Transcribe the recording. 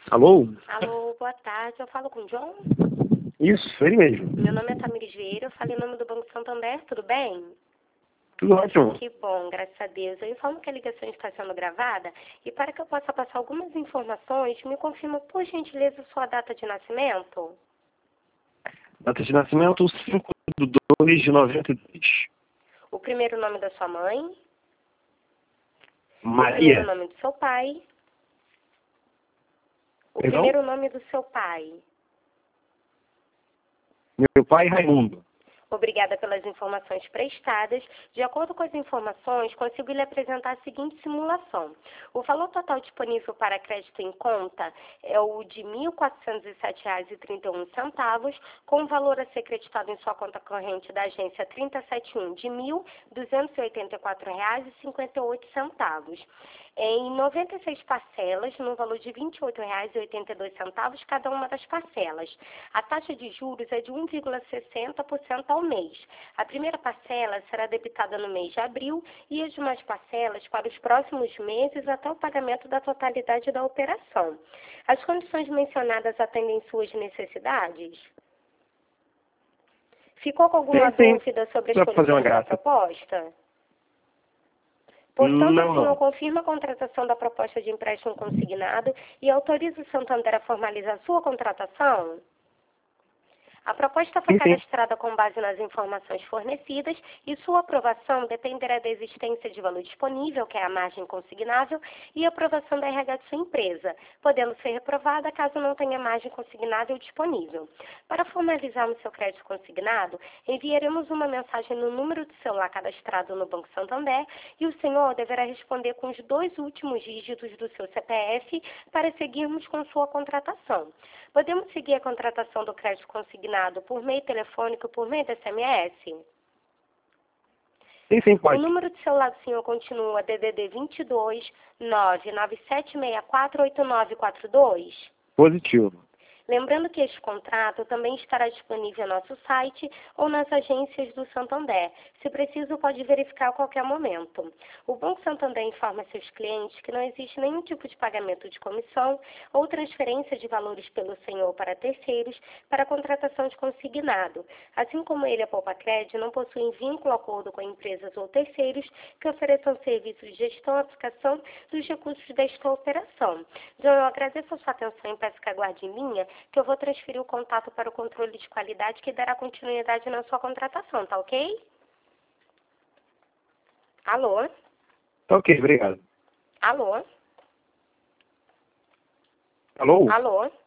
Alô? Alô, boa tarde. Eu falo com o John? Isso, ele mesmo. Meu nome é Tamires Vieira, eu falei em nome do Banco Santander, tudo bem? Tudo ótimo. Que bom, graças a Deus. Eu informo que a ligação está sendo gravada e para que eu possa passar algumas informações, me confirma, por gentileza, sua data de nascimento? Data de nascimento 5/2/92. O primeiro nome da sua mãe? O primeiro Maria. nome do seu pai? O Perdão? primeiro nome do seu pai? Meu pai Raimundo. Obrigada pelas informações prestadas. De acordo com as informações, consigo lhe apresentar a seguinte simulação. O valor total disponível para crédito em conta é o de R$ 1.407,31, com o valor a ser creditado em sua conta corrente da agência 3071 de R$ 1.284,58. Em 96 parcelas, no valor de R$ 28,82 cada uma das parcelas. A taxa de juros é de 1,60% ao mês. A primeira parcela será debitada no mês de abril e as demais parcelas para os próximos meses até o pagamento da totalidade da operação. As condições mencionadas atendem suas necessidades? Ficou com alguma dúvida sobre as Dá pra fazer uma condições da graça. proposta? Portanto, Não, o senhor não. confirma a contratação da proposta de empréstimo consignado e autoriza o Santander a formalizar sua contratação? A proposta foi Sim. cadastrada com base nas informações fornecidas e sua aprovação dependerá da existência de valor disponível, que é a margem consignável, e aprovação da RH de sua empresa, podendo ser reprovada caso não tenha margem consignável disponível. Para formalizarmos seu crédito consignado, enviaremos uma mensagem no número de celular cadastrado no Banco Santander e o senhor deverá responder com os 2 últimos dígitos do seu CPF para seguirmos com sua contratação. Podemos seguir a contratação do crédito consignado por meio telefônico e por meio de SMS? Sim, pode. O número de celular do senhor continua DDD 22 99764 8942? Positivo. Lembrando que este contrato também estará disponível no nosso site ou nas agências do Santander. Se preciso, pode verificar a qualquer momento. O Banco Santander informa seus clientes que não existe nenhum tipo de pagamento de comissão ou transferência de valores pelo senhor para terceiros para a contratação de consignado. Assim como ele, a Poupacred, não possuem vínculo ou acordo com empresas ou terceiros que ofereçam serviços de gestão e aplicação dos recursos desta operação. John, eu agradeço a sua atenção e peço que aguarde em linha que eu vou transferir o contato para o controle de qualidade que dará continuidade na sua contratação, tá ok? Alô? Tá ok, obrigado. Alô? Alô? Alô?